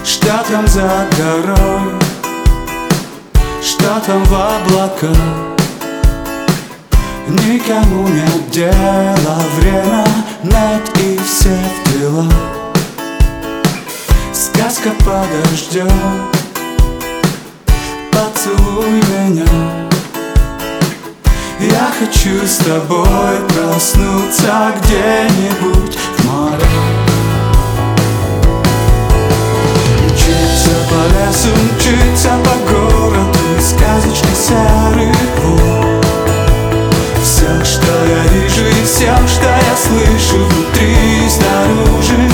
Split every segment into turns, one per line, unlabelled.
Что там за горой, что там в облаках? Никому нет дела, время нет и все в делах. Сказка подождет, поцелуй меня. Я хочу с тобой проснуться где-нибудь в море. Мчиться по лесу, мчиться по городу, сказочный серый вод. Все, что я вижу и все, что я слышу, внутри и снаружи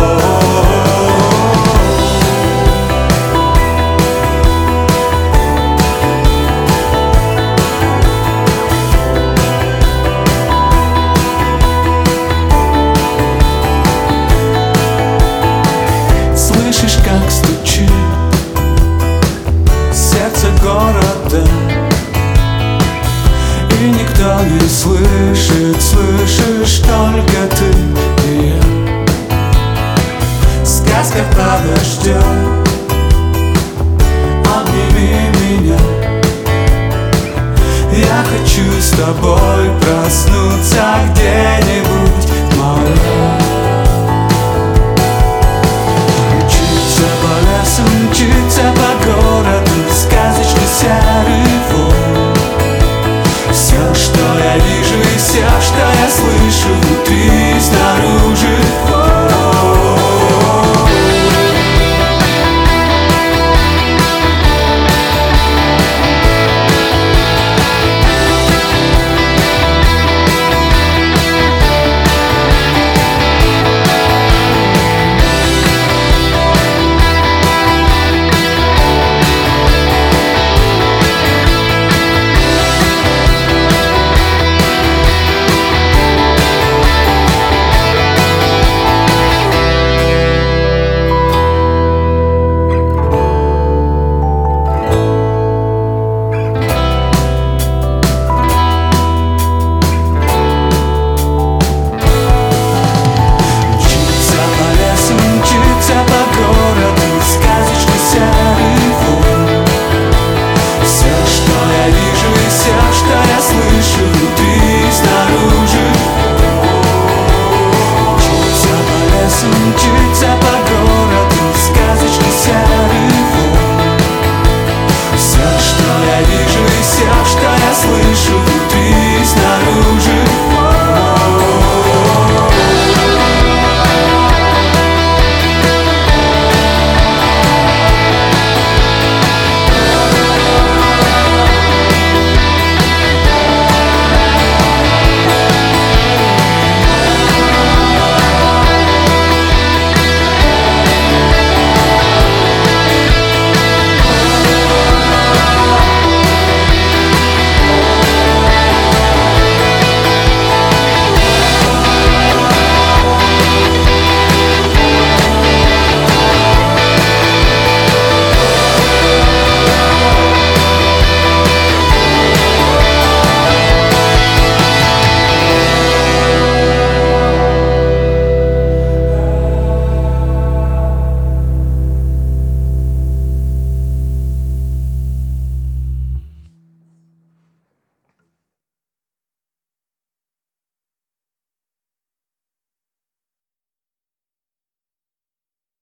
Слышишь, как стучит сердце города, и никто не слышит, слышишь только ты и я. Сказка подождет, обними меня. Я хочу с тобой проснуться где-нибудь в море.